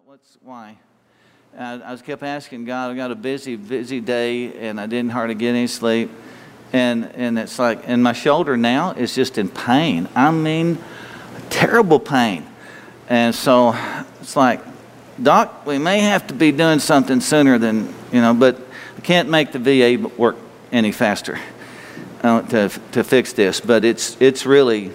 Why? I kept asking God. I got a busy day, and I didn't hardly get any sleep. And it's like, and my shoulder now is just in pain. I mean, terrible pain. And so it's like, Doc, we may have to be doing something sooner than, but I can't make the VA work any faster to fix this. But it's really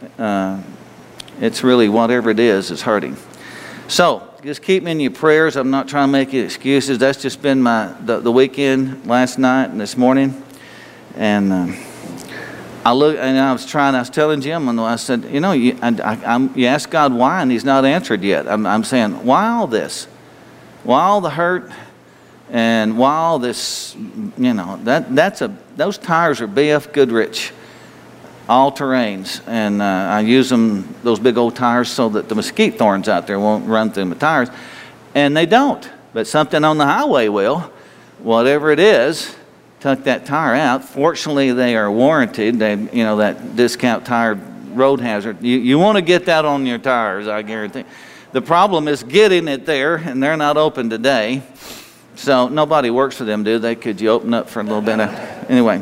whatever it is hurting. So just keep me in your prayers. I'm not trying to make any excuses. That's just been the weekend, last night and this morning. And I was telling Jim, I said, you ask God why, and He's not answered yet. I'm saying, why all this? Why all the hurt? And why all this? Those tires are BF Goodrich, all terrains, and I use those big old tires so that the mesquite thorns out there won't run through my tires, and they don't. But something on the highway will, whatever it is. Tuck that tire out. Fortunately, they are warranted. That discount tire road hazard. You want to get that on your tires, I guarantee. The problem is getting it there, and they're not open today. So nobody works for them, do they? Could you open up for a little bit? Anyway.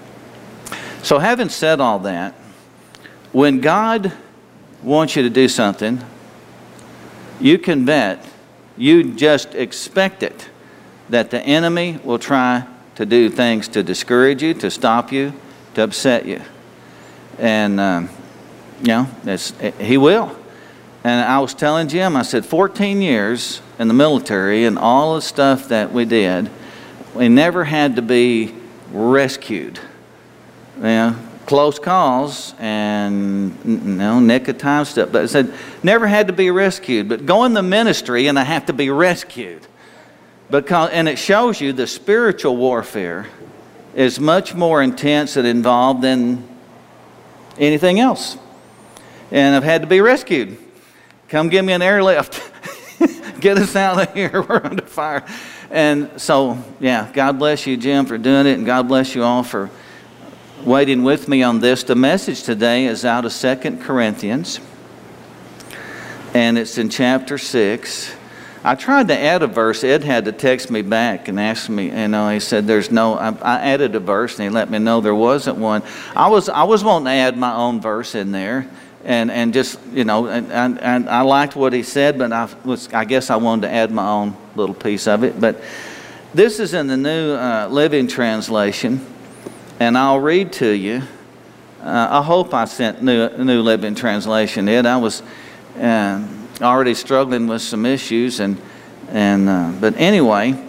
So having said all that, when God wants you to do something, you can bet, you just expect it, that the enemy will try to do things to discourage you, to stop you, to upset you. And, he will. And I was telling Jim, I said, 14 years in the military and all the stuff that we did, we never had to be rescued. Close calls and, nick of time stuff. But I said, never had to be rescued. But go in the ministry and I have to be rescued. And it shows you the spiritual warfare is much more intense and involved than anything else. And I've had to be rescued. Come give me an airlift. Get us out of here. We're under fire. And so, God bless you, Jim, for doing it. And God bless you all for waiting with me on this. The message today is out of 2 Corinthians. And it's in chapter 6. I tried to add a verse. Ed had to text me back and ask me, he said there's no, I added a verse and he let me know there wasn't one. I was wanting to add my own verse in there and just, and I liked what he said, but I guess I wanted to add my own little piece of it. But this is in the New Living Translation, and I'll read to you. I hope I sent New Living Translation, Ed. I was already struggling with some issues, but anyway,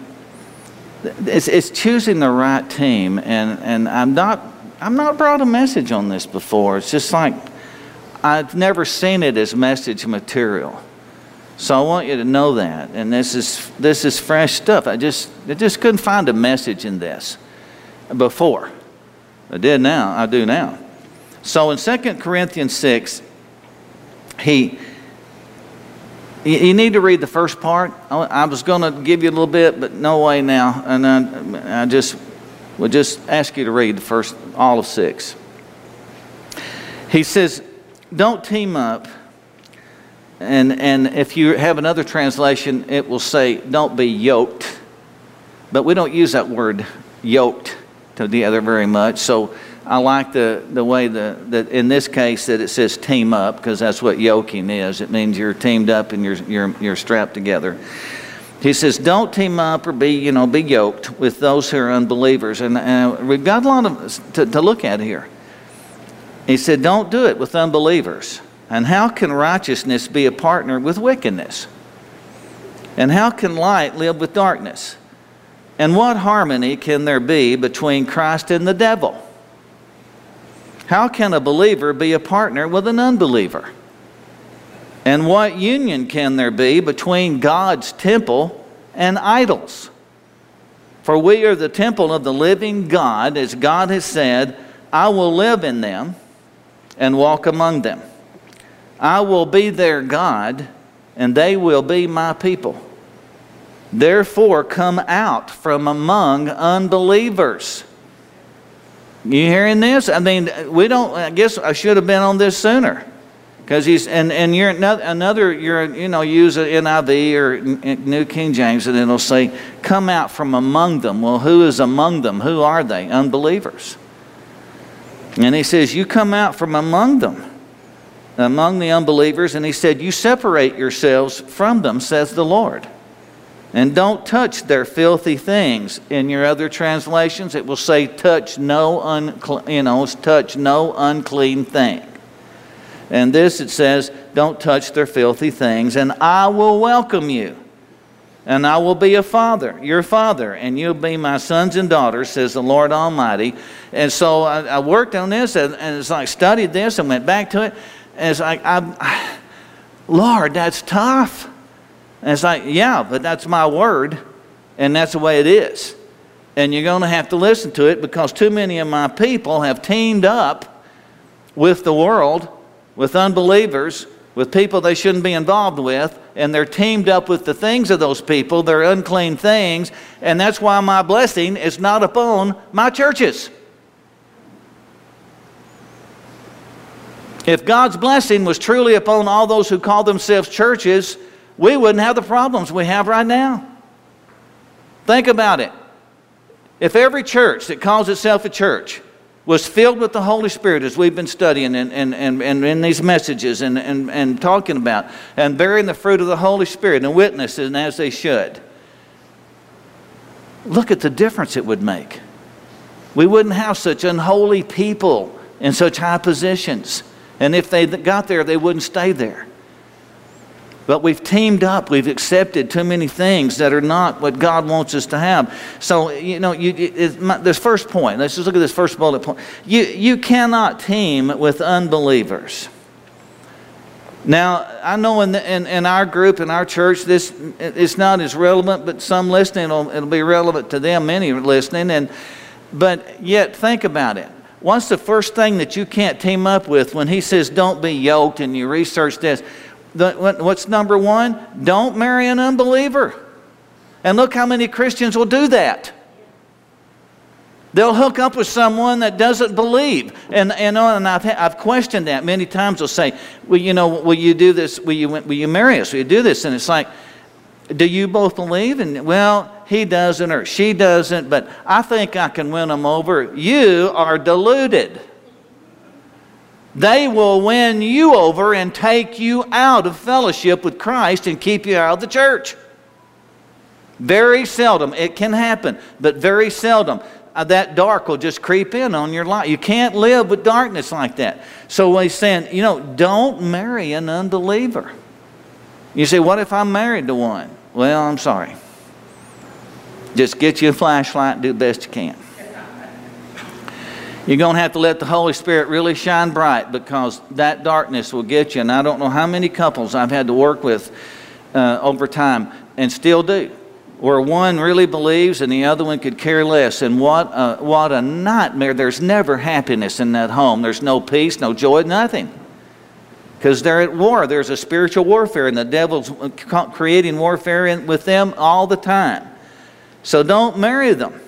it's choosing the right team, and I'm not brought a message on this before. It's just like I've never seen it as message material, so I want you to know that. And this is fresh stuff. I just couldn't find a message in this before. I do now. So in 2 Corinthians 6, you need to read the first part. I was going to give you a little bit, but no way now. And I would just ask you to read all of 6. He says, don't team up. And if you have another translation, it will say, don't be yoked. But we don't use that word yoked together very much. So I like the way that in this case that it says team up, because that's what yoking is. It means you're teamed up and you're strapped together. He says, don't team up or be yoked with those who are unbelievers. And we've got a lot to look at here. He said, don't do it with unbelievers. And how can righteousness be a partner with wickedness? And how can light live with darkness? And what harmony can there be between Christ and the devil? How can a believer be a partner with an unbeliever? And what union can there be between God's temple and idols? For we are the temple of the living God, as God has said, I will live in them and walk among them. I will be their God, and they will be my people. Therefore, come out from among unbelievers. You hearing this? I guess I should have been on this sooner. Because and you're use an NIV or New King James, and it'll say, come out from among them. Well, who is among them? Who are they? Unbelievers. And he says, you come out from among them, among the unbelievers. And he said, you separate yourselves from them, says the Lord. And don't touch their filthy things. In your other translations, it will say, touch no unclean thing. And this, it says, don't touch their filthy things, and I will welcome you. And I will be a father, your father, and you'll be my sons and daughters, says the Lord Almighty. And so I worked on this, and it's like studied this and went back to it. And it's like, Lord, that's tough. And it's like, yeah, but that's my word, and that's the way it is. And you're going to have to listen to it, because too many of my people have teamed up with the world, with unbelievers, with people they shouldn't be involved with, and they're teamed up with the things of those people, their unclean things, and that's why my blessing is not upon my churches. If God's blessing was truly upon all those who call themselves churches, we wouldn't have the problems we have right now. Think about it. If every church that calls itself a church was filled with the Holy Spirit, as we've been studying and in these messages and talking about, and bearing the fruit of the Holy Spirit and witnessing as they should, look at the difference it would make. We wouldn't have such unholy people in such high positions. And if they got there, they wouldn't stay there. But we've teamed up. We've accepted too many things that are not what God wants us to have. So, this first point, let's just look at this first bullet point. You cannot team with unbelievers. Now, I know in our group, in our church, this it's not as relevant, but some listening, it'll be relevant to them, many listening. But yet, think about it. What's the first thing that you can't team up with when he says don't be yoked, and you research this? What's number one? Don't marry an unbeliever. And look how many Christians will do that. They'll hook up with someone that doesn't believe. And I've questioned that many times. They'll say, well, will you do this? Will you marry us? Will you do this? And it's like, do you both believe? And well, he doesn't or she doesn't, but I think I can win them over. You are deluded. They will win you over and take you out of fellowship with Christ and keep you out of the church. Very seldom. It can happen, but very seldom. That dark will just creep in on your life. You can't live with darkness like that. So he's saying, don't marry an unbeliever. You say, what if I'm married to one? Well, I'm sorry. Just get you a flashlight and do the best you can. You're going to have to let the Holy Spirit really shine bright, because that darkness will get you. And I don't know how many couples I've had to work with over time, and still do, where one really believes and the other one could care less. And what a nightmare. There's never happiness in that home. There's no peace, no joy, nothing. Because they're at war. There's a spiritual warfare, and the devil's creating warfare with them all the time. So don't marry them.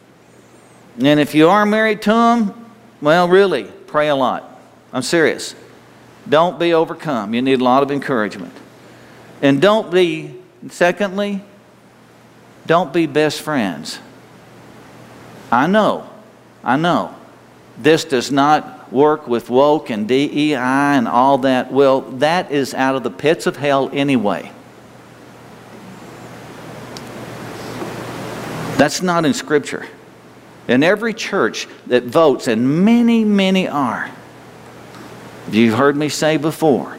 And if you are married to them, well, really, pray a lot. I'm serious. Don't be overcome. You need a lot of encouragement. And secondly, don't be best friends. I know. This does not work with woke and DEI and all that. Well, that is out of the pits of hell anyway. That's not in Scripture. In every church that votes, and many, many are, you've heard me say before,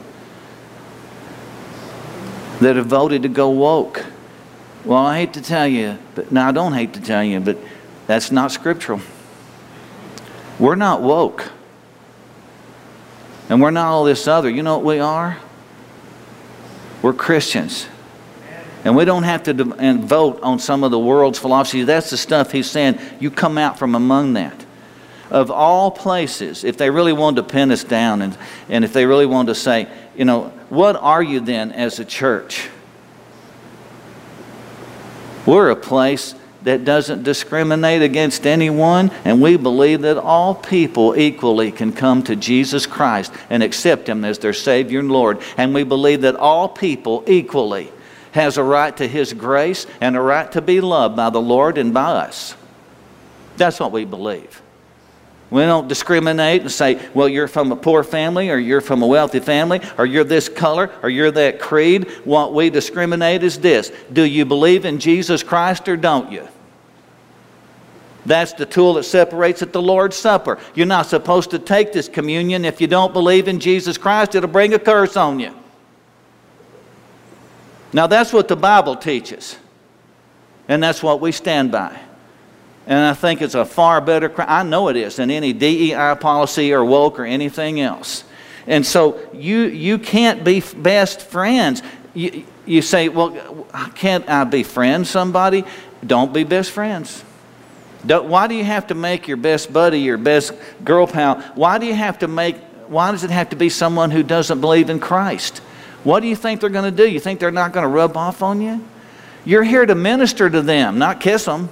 that have voted to go woke. Well, I hate to tell you, I don't hate to tell you, but that's not scriptural. We're not woke. And we're not all this other. You know what we are? We're Christians. And we don't have to vote on some of the world's philosophy. That's the stuff he's saying. You come out from among that. Of all places, if they really wanted to pin us down, and if they really wanted to say, what are you then as a church? We're a place that doesn't discriminate against anyone, and we believe that all people equally can come to Jesus Christ and accept Him as their Savior and Lord. And we believe that all people equally has a right to His grace and a right to be loved by the Lord and by us. That's what we believe. We don't discriminate and say, well, you're from a poor family, or you're from a wealthy family, or you're this color, or you're that creed. What we discriminate is this: do you believe in Jesus Christ or don't you? That's the tool that separates at the Lord's Supper. You're not supposed to take this communion if you don't believe in Jesus Christ. It'll bring a curse on you. Now that's what the Bible teaches. And that's what we stand by. And I think it's a far better, I know it is, than any DEI policy or woke or anything else. And so you can't be best friends. You say, well, can't I be friends with somebody? Don't be best friends. Why do you have to make your best buddy, your best girl pal? Why does it have to be someone who doesn't believe in Christ? What do you think they're going to do? You think they're not going to rub off on you? You're here to minister to them, not kiss them.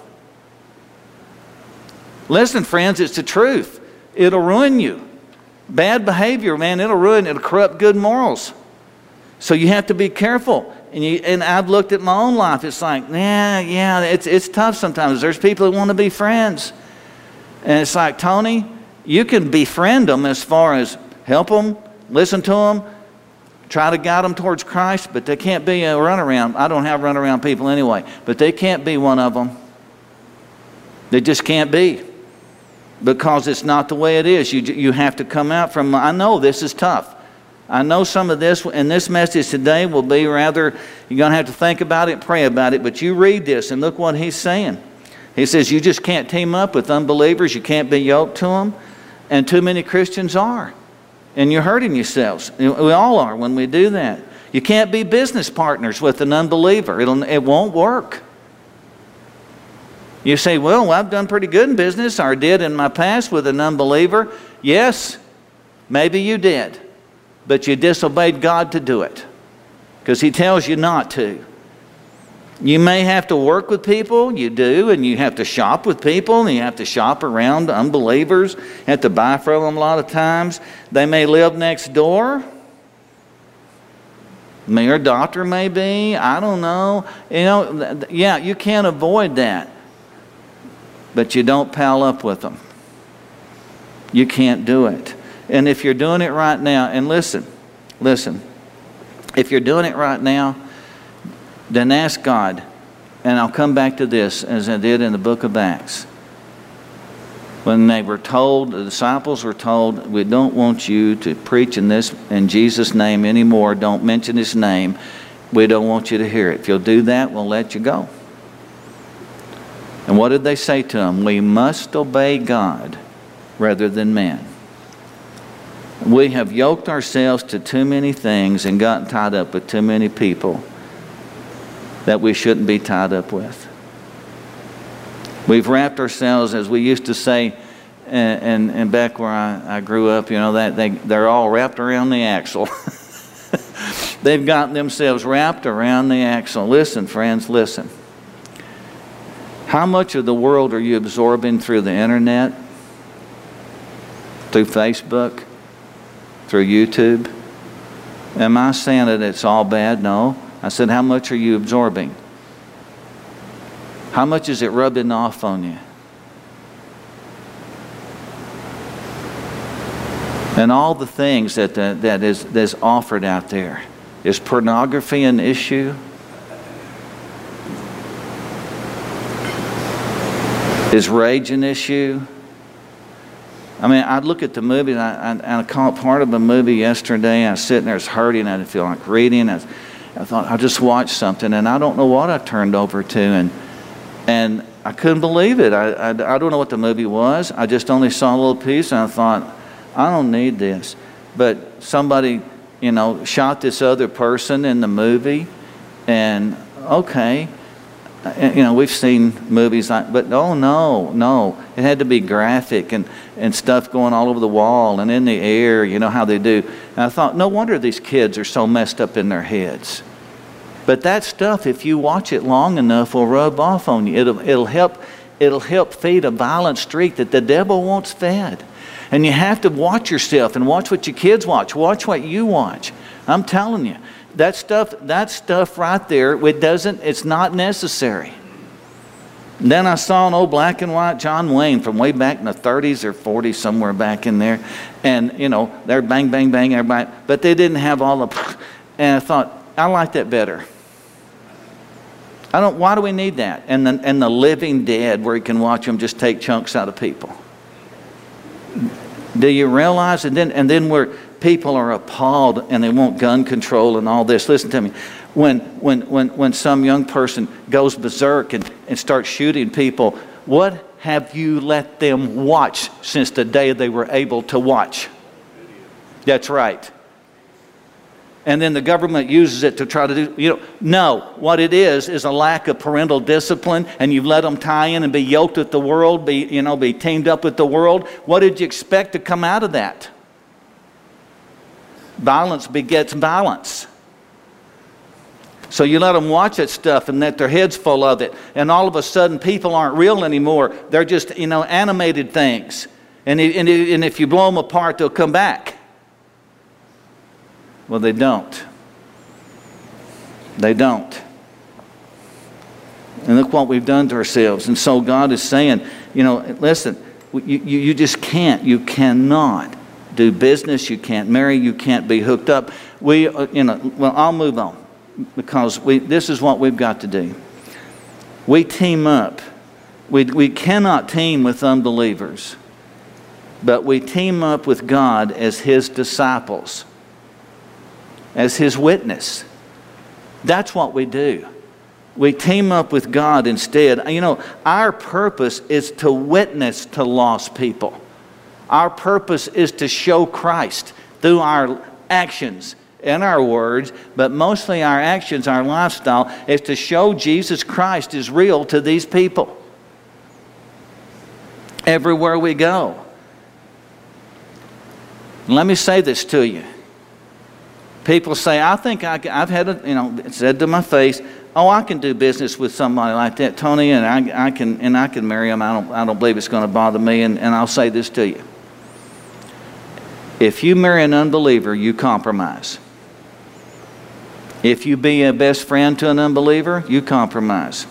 Listen, friends, it's the truth. It'll ruin you. Bad behavior, man, it'll corrupt good morals. So you have to be careful. And I've looked at my own life. It's like, it's tough sometimes. There's people that want to be friends. And it's like, Tony, you can befriend them as far as help them, listen to them, try to guide them towards Christ, but they can't be a runaround. I don't have runaround people anyway, but they can't be one of them. They just can't be. Because it's not the way it is. You have to come out from, I know this is tough. I know some of this, and this message today will be rather, you're going to have to think about it, pray about it, but you read this and look what he's saying. He says you just can't team up with unbelievers. You can't be yoked to them. And too many Christians are. And you're hurting yourselves. We all are when we do that. You can't be business partners with an unbeliever. It won't work. You say, well, I've done pretty good in business, or did in my past with an unbeliever. Yes, maybe you did. But you disobeyed God to do it. Because He tells you not to. You may have to work with people, you do, and you have to shop with people, and you have to shop around unbelievers. You have to buy from them a lot of times. They may live next door. Your doctor may be. I don't know. Yeah, you can't avoid that. But you don't pal up with them. You can't do it. And if you're doing it right now, and listen, if you're doing it right now, then ask God, and I'll come back to this as I did in the book of Acts. When they were told, the disciples were told, we don't want you to preach in Jesus' name anymore. Don't mention His name. We don't want you to hear it. If you'll do that, we'll let you go. And what did they say to him? We must obey God rather than man. We have yoked ourselves to too many things and gotten tied up with too many people that we shouldn't be tied up with. We've wrapped ourselves, as we used to say, and back where I grew up, they're all wrapped around the axle. They've gotten themselves wrapped around the axle. Listen, friends, listen. How much of the world are you absorbing through the internet, through Facebook, through YouTube? Am I saying that it's all bad? No. I said, how much are you absorbing? How much is it rubbing off on you? And all the things that is offered out there. Is pornography an issue? Is rage an issue? I mean, I look at the movie, and I caught part of the movie yesterday. I was sitting there, I was hurting, I didn't feel like reading. I thought, I'll just watch something, and I don't know what I turned over to, and I couldn't believe it. I don't know what the movie was. I just only saw a little piece, and I thought, I don't need this. But somebody, shot this other person in the movie, and okay. We've seen movies like, but no. It had to be graphic and stuff going all over the wall and in the air, how they do. And I thought, no wonder these kids are so messed up in their heads. But that stuff, if you watch it long enough, will rub off on you. It'll help feed a violent streak that the devil wants fed. And you have to watch yourself and watch what your kids watch. Watch what you watch. I'm telling you, that stuff right there, it's not necessary. And then I saw an old black and white John Wayne from way back in the 30s or 40s, somewhere back in there. And, they're bang, bang, bang, everybody. But they didn't have all the... And I thought, I like that better. Why do we need that? And the Living Dead, where you can watch them just take chunks out of people. Do you realize? And then where people are appalled and they want gun control and all this. Listen to me. When some young person goes berserk and starts shooting people, what have you let them watch since the day they were able to watch? That's right. And then the government uses it to try to do, no. What it is a lack of parental discipline, and you've let them tie in and be yoked with the world, be teamed up with the world. What did you expect to come out of that? Violence begets violence. So you let them watch that stuff and let their heads full of it, and all of a sudden people aren't real anymore. They're just, animated things. And if you blow them apart, they'll come back. Well, they don't. They don't. And look what we've done to ourselves. And so God is saying, listen, you just can't. You cannot do business. You can't marry. You can't be hooked up. I'll move on, because this is what we've got to do. We team up. We cannot team with unbelievers, but we team up with God as His disciples, as His witness. That's what we do. We team up with God instead. Our purpose is to witness to lost people. Our purpose is to show Christ through our actions and our words, but mostly our actions, our lifestyle, is to show Jesus Christ is real to these people. Everywhere we go. Let me say this to you. People say, I think I've had it said to my face, oh, I can do business with somebody like that, Tony, and I can marry him. I don't believe it's going to bother me. And I'll say this to you. If you marry an unbeliever, you compromise. If you be a best friend to an unbeliever, you compromise.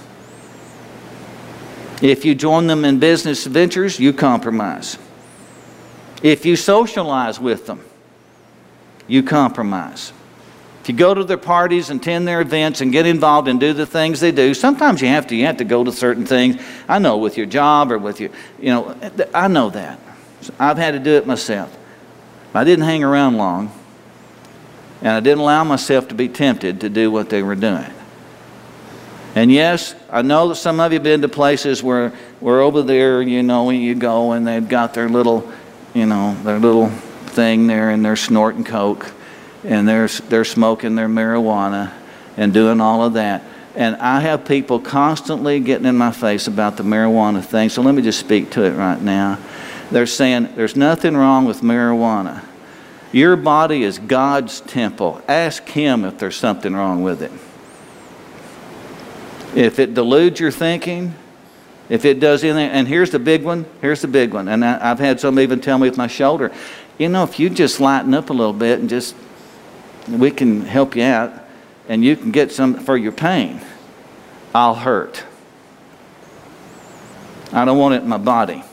If you join them in business ventures, you compromise. If you socialize with them, you compromise. If you go to their parties and attend their events and get involved and do the things they do, sometimes you have to go to certain things. I know, with your job or with your, I know that. I've had to do it myself. I didn't hang around long, and I didn't allow myself to be tempted to do what they were doing. And yes, I know that some of you have been to places where over there, when you go and they've got their little, their little thing there, and they're snorting coke, and they're smoking their marijuana and doing all of that. And I have people constantly getting in my face about the marijuana thing, so let me just speak to it right now. They're saying there's nothing wrong with marijuana. Your body is God's temple. Ask Him if there's something wrong with it. If it deludes your thinking, if it does anything, and here's the big one, and I've had some even tell me with my shoulder, if you just lighten up a little bit and we can help you out, and you can get some for your pain, I'll hurt. I don't want it in my body.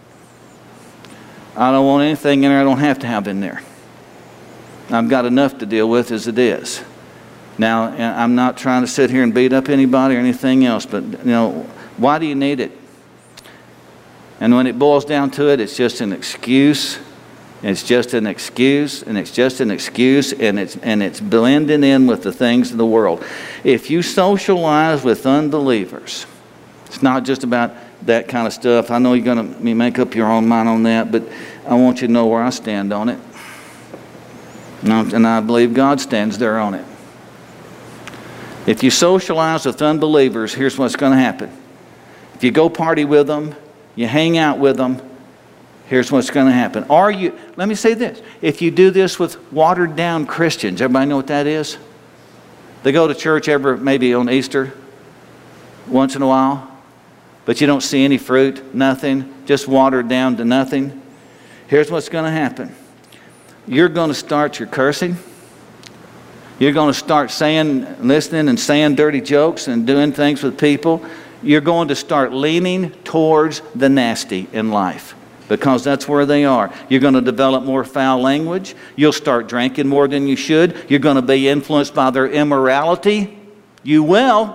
I don't want anything in there I don't have to have in there. I've got enough to deal with as it is. Now, I'm not trying to sit here and beat up anybody or anything else, but, why do you need it? And when it boils down to it, it's just an excuse. It's just an excuse, and it's just an excuse, and it's blending in with the things of the world. If you socialize with unbelievers, it's not just about that kind of stuff. I know you're going to make up your own mind on that, but I want you to know where I stand on it. And I believe God stands there on it. If you socialize with unbelievers, here's what's going to happen. If you go party with them, you hang out with them, here's what's going to happen. Let me say this. If you do this with watered down Christians, everybody know what that is? They go to church maybe on Easter, once in a while, but you don't see any fruit, nothing, just watered down to nothing. Here's what's going to happen. You're going to start your cursing. You're going to start listening and saying dirty jokes and doing things with people. You're going to start leaning towards the nasty in life because that's where they are. You're going to develop more foul language. You'll start drinking more than you should. You're going to be influenced by their immorality. You will.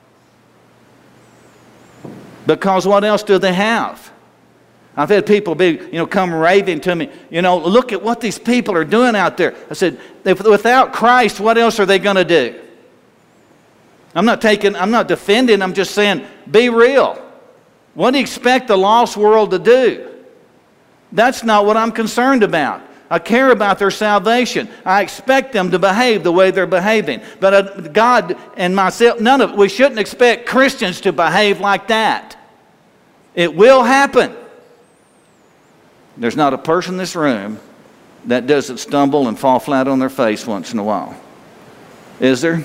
Because what else do they have? I've had people come raving to me, look at what these people are doing out there. I said, without Christ, what else are they going to do? I'm not defending, I'm just saying, be real. What do you expect the lost world to do? That's not what I'm concerned about. I care about their salvation. I expect them to behave the way they're behaving. But God and myself, we shouldn't expect Christians to behave like that. It will happen. There's not a person in this room that doesn't stumble and fall flat on their face once in a while. Is there?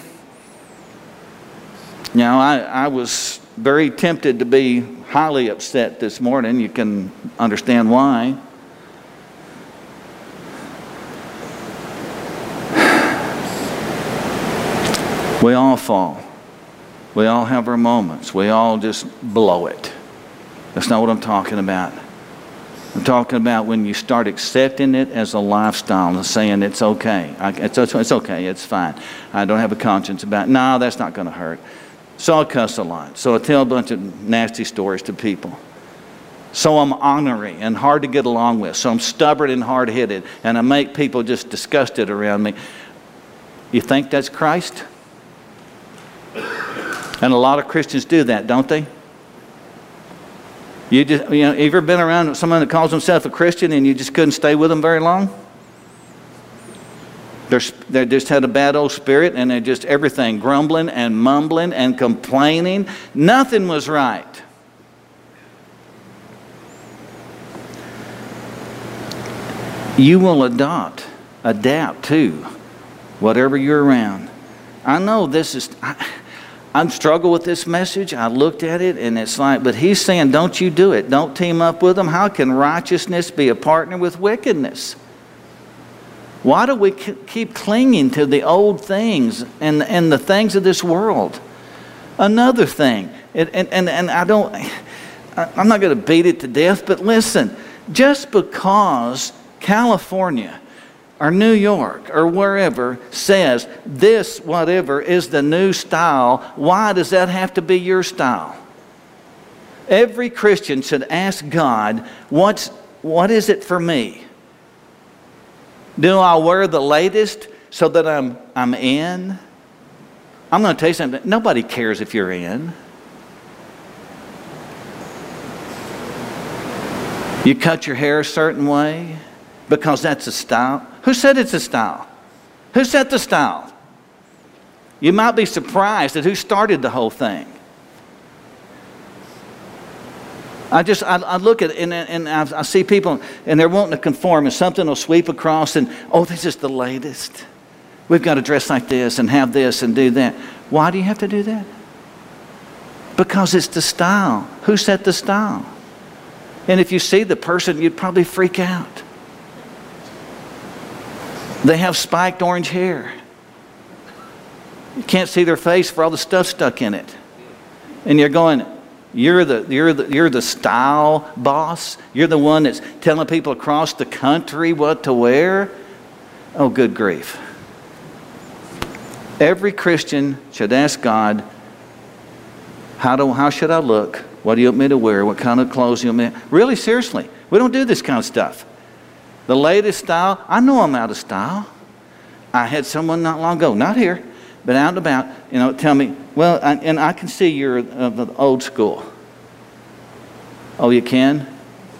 Now, I was very tempted to be highly upset this morning. You can understand why. We all fall. We all have our moments. We all just blow it. That's not what I'm talking about. I'm talking about when you start accepting it as a lifestyle and saying it's okay. It's okay, it's fine. I don't have a conscience about it. No, that's not going to hurt. So I cuss a lot. So I tell a bunch of nasty stories to people. So I'm ornery and hard to get along with. So I'm stubborn and hard-headed. And I make people just disgusted around me. You think that's Christ? And a lot of Christians do that, don't they? You ever been around someone that calls himself a Christian and you just couldn't stay with them very long? They just had a bad old spirit and they're just everything grumbling and mumbling and complaining. Nothing was right. You will adapt to whatever you're around. I know this is... I struggle with this message. I looked at it and it's like, but he's saying, don't you do it. Don't team up with them. How can righteousness be a partner with wickedness? Why do we keep clinging to the old things and the things of this world? Another thing, and I'm not going to beat it to death, but listen, just because California or New York or wherever says this whatever is the new style, why does that have to be your style? Every Christian should ask God, what is it for me? Do I wear the latest so that I'm in? I'm going to tell you something. Nobody cares if you're in. You cut your hair a certain way because that's a style. Who said it's a style? Who set the style? You might be surprised at who started the whole thing. I look at it and I see people and they're wanting to conform and something will sweep across and, oh, this is the latest. We've got to dress like this and have this and do that. Why do you have to do that? Because it's the style. Who set the style? And if you see the person, you'd probably freak out. They have spiked orange hair. You can't see their face for all the stuff stuck in it. And you're going, you're the style boss. You're the one that's telling people across the country what to wear. Oh, good grief. Every Christian should ask God, how should I look? What do you want me to wear? What kind of clothes do you want me to... Really, seriously, we don't do this kind of stuff. The latest style, I know I'm out of style. I had someone not long ago, not here, but out and about, tell me, well, and I can see you're of the old school. Oh, you can?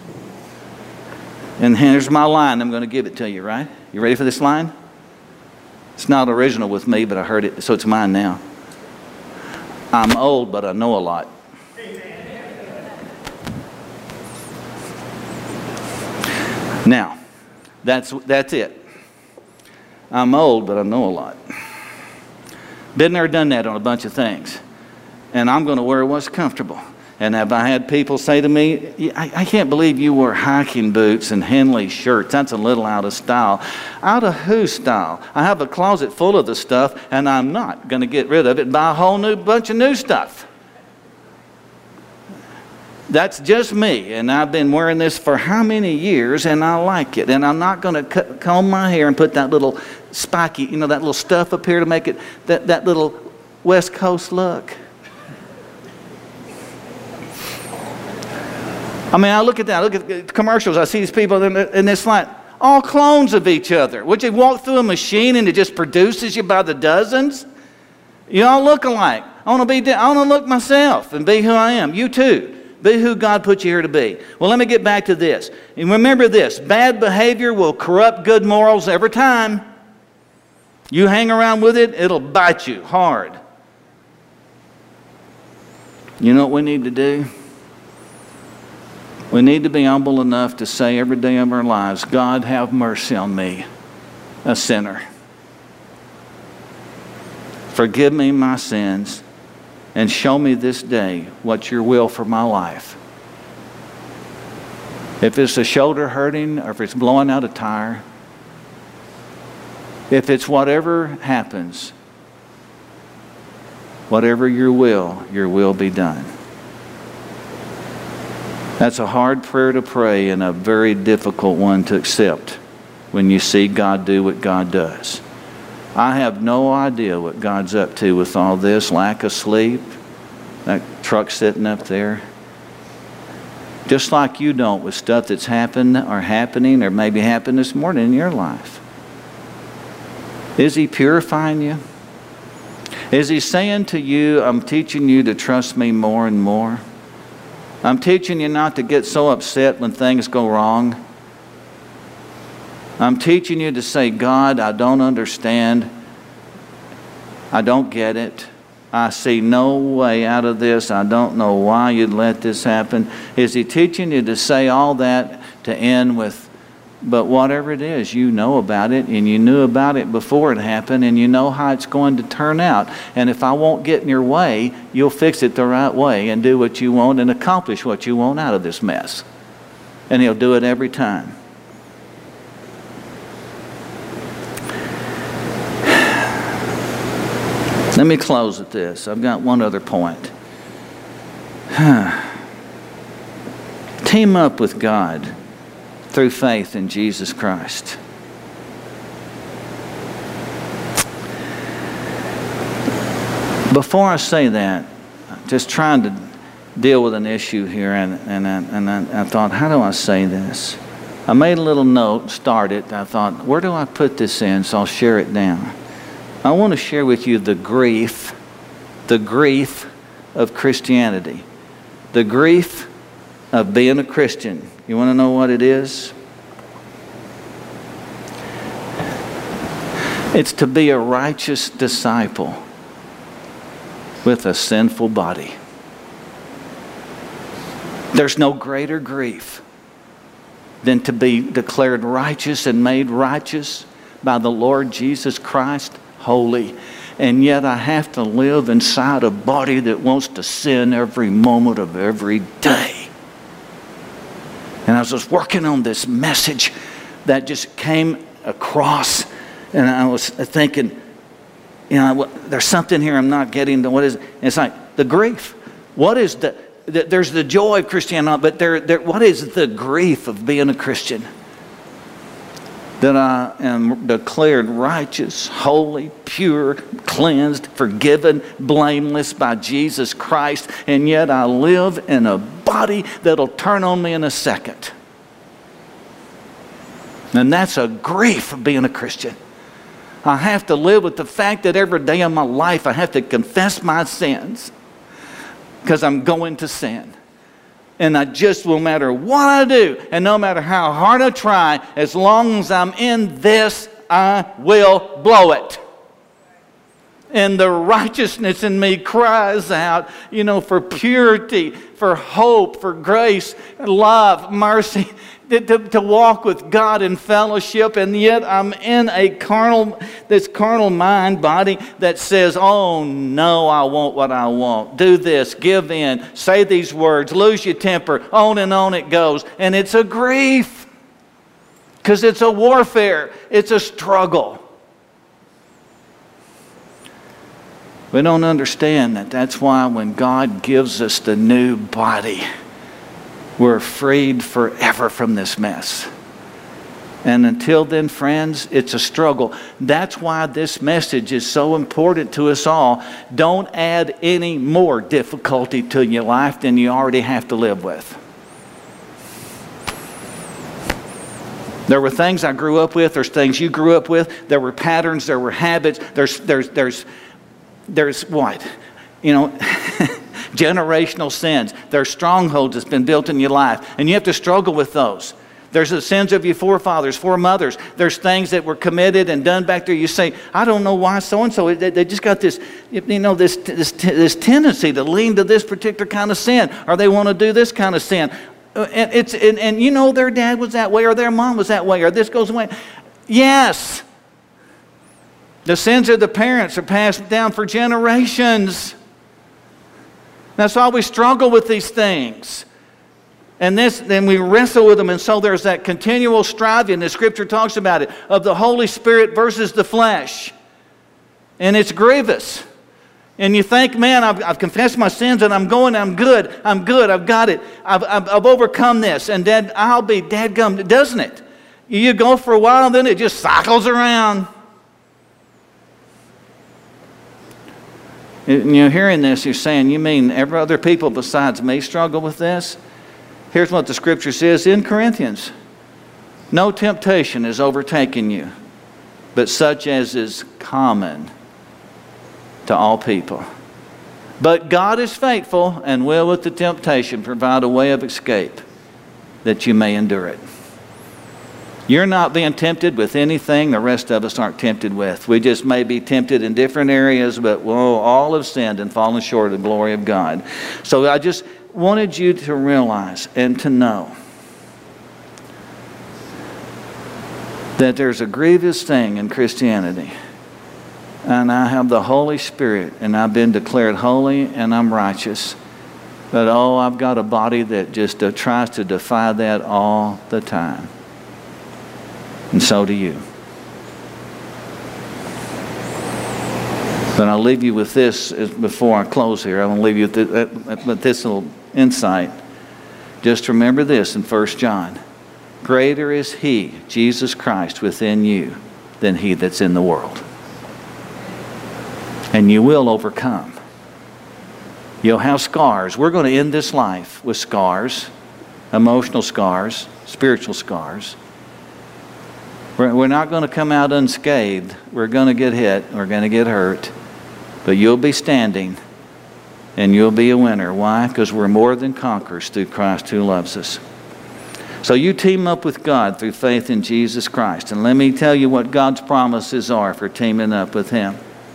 And here's my line. I'm going to give it to you, right? You ready for this line? It's not original with me, but I heard it, so it's mine now. I'm old, but I know a lot. Now, that's it. I'm old, but I know a lot. Been there, done that on a bunch of things. And I'm going to wear what's comfortable. And have I had people say to me, I can't believe you wear hiking boots and Henley shirts. That's a little out of style. Out of whose style? I have a closet full of the stuff, and I'm not going to get rid of it and buy a whole new bunch of new stuff. That's just me, and I've been wearing this for how many years, and I like it. And I'm not going to comb my hair and put that little spiky, that little stuff up here to make it that little West Coast look. I mean, I look at that. I look at the commercials. I see these people, and it's like all clones of each other. Would you walk through a machine and it just produces you by the dozens? You all look alike. I want to look myself and be who I am. You too. Be who God put you here to be. Well, let me get back to this. And remember this. Bad behavior will corrupt good morals every time. You hang around with it, it'll bite you hard. You know what we need to do? We need to be humble enough to say every day of our lives, God, have mercy on me, a sinner. Forgive me my sins and show me this day what's your will for my life. If it's a shoulder hurting or if it's blowing out a tire, if it's whatever happens, whatever your will be done. That's a hard prayer to pray and a very difficult one to accept when you see God do what God does. I have no idea what God's up to with all this. Lack of sleep, that truck sitting up there. Just like you don't with stuff that's happened or happening or maybe happened this morning in your life. Is He purifying you? Is He saying to you, I'm teaching you to trust me more and more? I'm teaching you not to get so upset when things go wrong. I'm teaching you to say, God, I don't understand. I don't get it. I see no way out of this. I don't know why you'd let this happen. Is He teaching you to say all that to end with, but whatever it is, you know about it, and you knew about it before it happened, and you know how it's going to turn out. And if I won't get in your way, you'll fix it the right way and do what you want and accomplish what you want out of this mess. And He'll do it every time. Let me close with this. I've got one other point. Team up with God through faith in Jesus Christ. Before I say that, just trying to deal with an issue here, and I thought, how do I say this? I made a little note, started. I thought, where do I put this in? So I'll share it down. I want to share with you the grief of Christianity. The grief of being a Christian. You want to know what it is? It's to be a righteous disciple with a sinful body. There's no greater grief than to be declared righteous and made righteous by the Lord Jesus Christ, holy. And yet I have to live inside a body that wants to sin every moment of every day. And I was just working on this message that just came across, and I was thinking, there's something here I'm not getting to. What is it? And it's like the grief. What is there's the joy of Christianity, but what is the grief of being a Christian? That I am declared righteous, holy, pure, cleansed, forgiven, blameless by Jesus Christ, and yet I live in a body that'll turn on me in a second. And that's a grief of being a Christian. I have to live with the fact that every day of my life I have to confess my sins because I'm going to sin. And I just, no matter what I do, and no matter how hard I try, as long as I'm in this, I will blow it. And the righteousness in me cries out, for purity, for hope, for grace, love, mercy, to walk with God in fellowship. And yet I'm in this carnal mind body that says, oh no, I want what I want. Do this, give in, say these words, lose your temper, on and on it goes. And it's a grief, because it's a warfare, it's a struggle. We don't understand that. That's why when God gives us the new body, we're freed forever from this mess. And until then, friends, it's a struggle. That's why this message is so important to us all. Don't add any more difficulty to your life than you already have to live with. There were things I grew up with. There's things you grew up with. There were patterns. There were habits. There's what? Generational sins. There's strongholds that's been built in your life. And you have to struggle with those. There's the sins of your forefathers, foremothers. There's things that were committed and done back there. You say, I don't know why so-and-so. They just got this, this tendency to lean to this particular kind of sin. Or they want to do this kind of sin. And their dad was that way, or their mom was that way, or this goes away. Yes. The sins of the parents are passed down for generations. That's why we struggle with these things. And then we wrestle with them. And so there's that continual striving, the Scripture talks about it, of the Holy Spirit versus the flesh. And it's grievous. And you think, man, I've confessed my sins and I'm good, I've got it, I've overcome this. And then I'll be dadgum, doesn't it? You go for a while, then it just cycles around. And you're hearing this, you're saying, you mean every other people besides me struggle with this? Here's what the Scripture says in Corinthians. No temptation has overtaken you, but such as is common to all people. But God is faithful and will with the temptation provide a way of escape that you may endure it. You're not being tempted with anything the rest of us aren't tempted with. We just may be tempted in different areas, but all have sinned and fallen short of the glory of God. So I just wanted you to realize and to know that there's a grievous thing in Christianity. And I have the Holy Spirit, and I've been declared holy, and I'm righteous. But I've got a body that just tries to defy that all the time. And so do you. But I'll leave you with this before I close here. I'm going to leave you with this little insight. Just remember this in 1 John. Greater is He, Jesus Christ, within you than he that's in the world. And you will overcome. You'll have scars. We're going to end this life with scars, emotional scars, spiritual scars. We're not going to come out unscathed. We're going to get hit. We're going to get hurt. But you'll be standing and you'll be a winner. Why? Because we're more than conquerors through Christ who loves us. So you team up with God through faith in Jesus Christ. And let me tell you what God's promises are for teaming up with Him.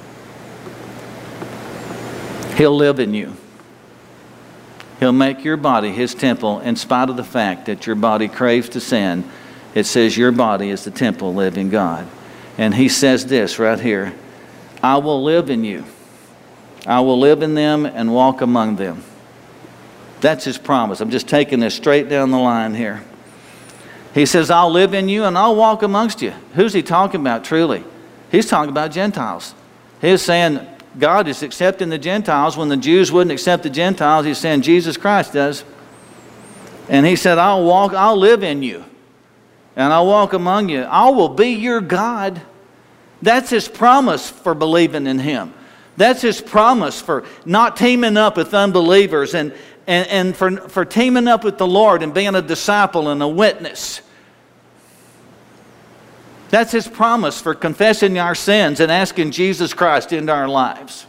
He'll live in you. He'll make your body His temple in spite of the fact that your body craves to sin. It says your body is the temple of living God. And He says this right here. I will live in you. I will live in them and walk among them. That's His promise. I'm just taking this straight down the line here. He says, I'll live in you and I'll walk amongst you. Who's He talking about truly? He's talking about Gentiles. He's saying God is accepting the Gentiles when the Jews wouldn't accept the Gentiles. He's saying Jesus Christ does. And He said, I'll live in you. And I'll walk among you. I will be your God. That's His promise for believing in Him. That's His promise for not teaming up with unbelievers and for teaming up with the Lord and being a disciple and a witness. That's His promise for confessing our sins and asking Jesus Christ into our lives.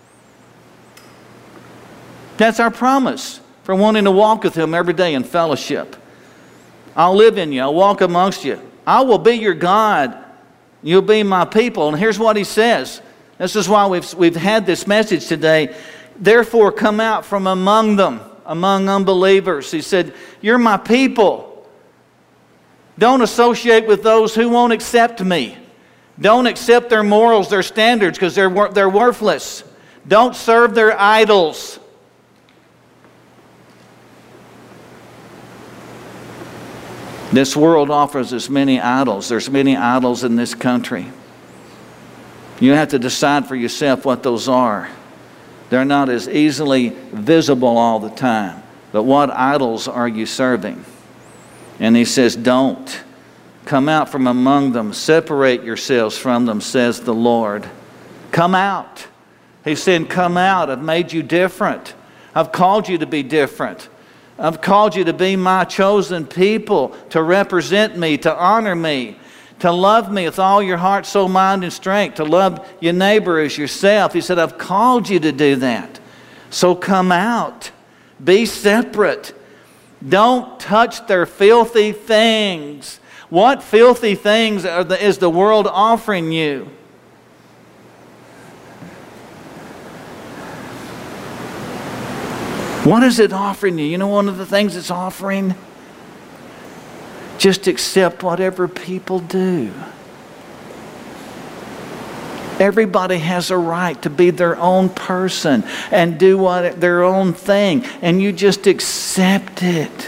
That's our promise for wanting to walk with Him every day in fellowship. I'll live in you. I'll walk amongst you. I will be your God. You'll be my people. And here's what He says. This is why we've had this message today. Therefore, come out from among them, among unbelievers. He said, you're my people. Don't associate with those who won't accept me. Don't accept their morals, their standards, because they're worthless. Don't serve their idols. This world offers us many idols. There's many idols in this country. You have to decide for yourself what those are. They're not as easily visible all the time. But what idols are you serving? And he says, don't. Come out from among them. Separate yourselves from them, says the Lord. Come out. He's saying, come out. I've made you different. I've called you to be different. I've called you to be my chosen people, to represent me, to honor me, to love me with all your heart, soul, mind, and strength, to love your neighbor as yourself. He said, I've called you to do that. So come out. Be separate. Don't touch their filthy things. What filthy things is the world offering you? What is it offering you? You know one of the things it's offering? Just accept whatever people do. Everybody has a right to be their own person and do their own thing. And you just accept it.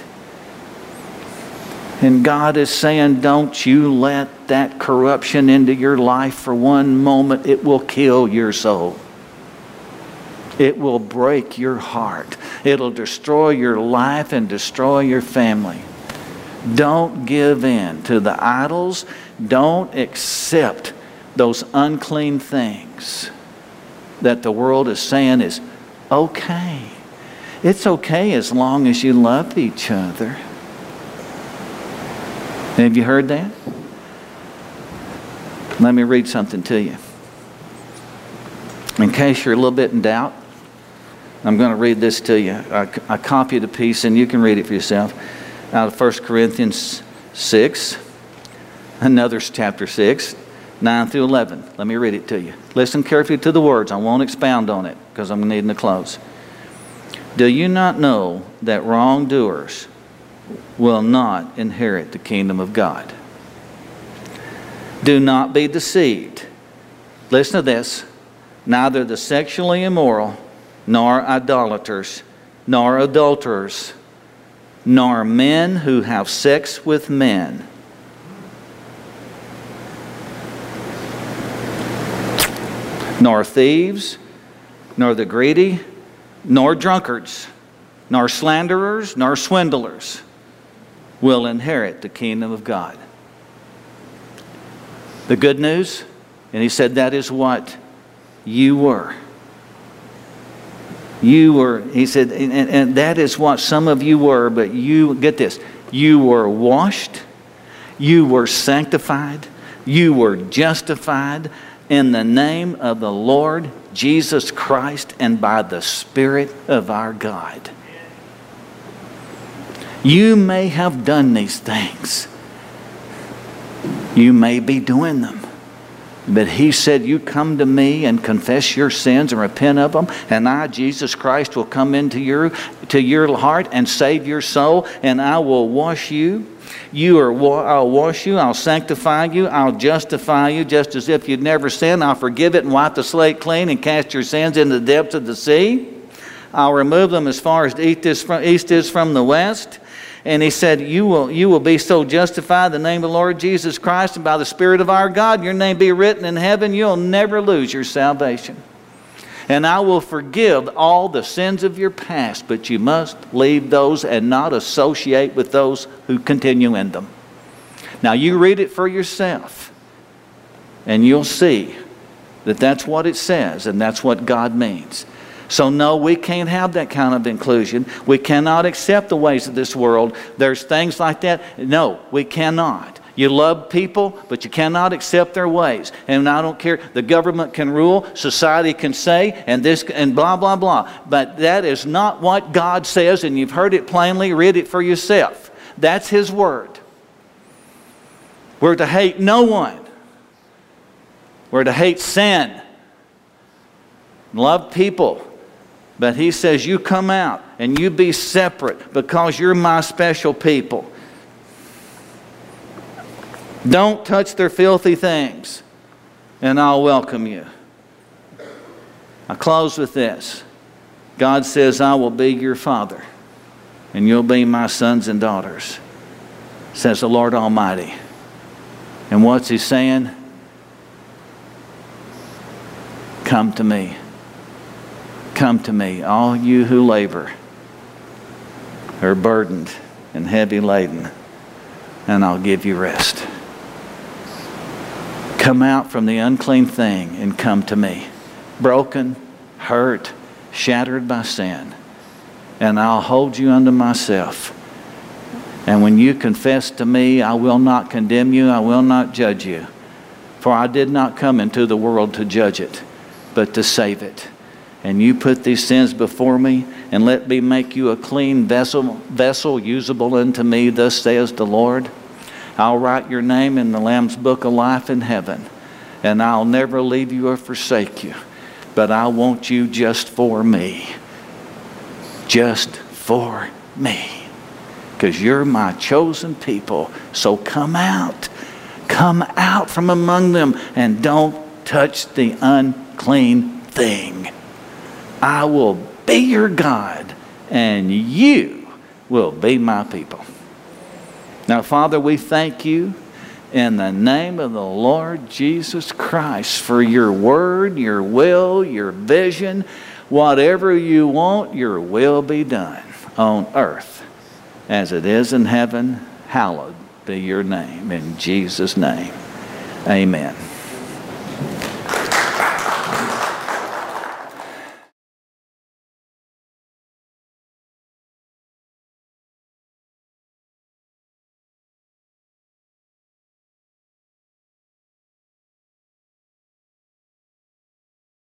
And God is saying, don't you let that corruption into your life for one moment. It will kill your soul. It will break your heart. It'll destroy your life and destroy your family. Don't give in to the idols. Don't accept those unclean things that the world is saying is okay. It's okay as long as you love each other. Have you heard that? Let me read something to you. In case you're a little bit in doubt, I'm going to read this to you. I copied a piece, and you can read it for yourself, out of 1 Corinthians 6, another chapter 6, 9 through 11. Let me read it to you. Listen carefully to the words. I won't expound on it because I'm needing to close. Do you not know that wrongdoers will not inherit the kingdom of God? Do not be deceived. Listen to this. Neither the sexually immoral, nor idolaters, nor adulterers, nor men who have sex with men, nor thieves, nor the greedy, nor drunkards, nor slanderers, nor swindlers will inherit the kingdom of God. The good news, and he said that is what you were. You were, he said, and that is what some of you were, but you, get this, you were washed, you were sanctified, you were justified in the name of the Lord Jesus Christ and by the Spirit of our God. You may have done these things. You may be doing them. But he said, you come to me and confess your sins and repent of them, and I, Jesus Christ, will come into your heart and save your soul, and I will wash you. I'll wash you, I'll sanctify you, I'll justify you, just as if you'd never sinned. I'll forgive it and wipe the slate clean and cast your sins into the depths of the sea. I'll remove them as far as the east is from the west. And he said, you will be so justified in the name of the Lord Jesus Christ and by the Spirit of our God. Your name be written in heaven. You'll never lose your salvation. And I will forgive all the sins of your past, but you must leave those and not associate with those who continue in them. Now you read it for yourself, and you'll see that that's what it says, and that's what God means. So no, we can't have that kind of inclusion. We cannot accept the ways of this world. There's things like that. No, we cannot. You love people, but you cannot accept their ways. And I don't care. The government can rule, society can say, and this, and blah, blah, blah. But that is not what God says, and you've heard it plainly. Read it for yourself. That's His Word. We're to hate no one. We're to hate sin. love people. But he says, you come out and you be separate because you're my special people. Don't touch their filthy things, and I'll welcome you. I close with this. God says, I will be your father, and you'll be my sons and daughters, says the Lord Almighty. And what's he saying? Come to me. Come to me, all you who labor, are burdened and heavy laden, and I'll give you rest. Come out from the unclean thing and come to me. Broken, hurt, shattered by sin. And I'll hold you unto myself. And when you confess to me, I will not condemn you, I will not judge you. For I did not come into the world to judge it, but to save it. And you put these sins before me, and let me make you a clean vessel usable unto me, thus says the Lord. I'll write your name in the Lamb's book of life in heaven, and I'll never leave you or forsake you. But I want you just for me. Just for me. Because you're my chosen people. So come out. Come out from among them and don't touch the unclean thing. I will be your God, and you will be my people. Now, Father, we thank you in the name of the Lord Jesus Christ for your word, your will, your vision. Whatever you want, your will be done on earth as it is in heaven. Hallowed be your name. In Jesus' name, amen.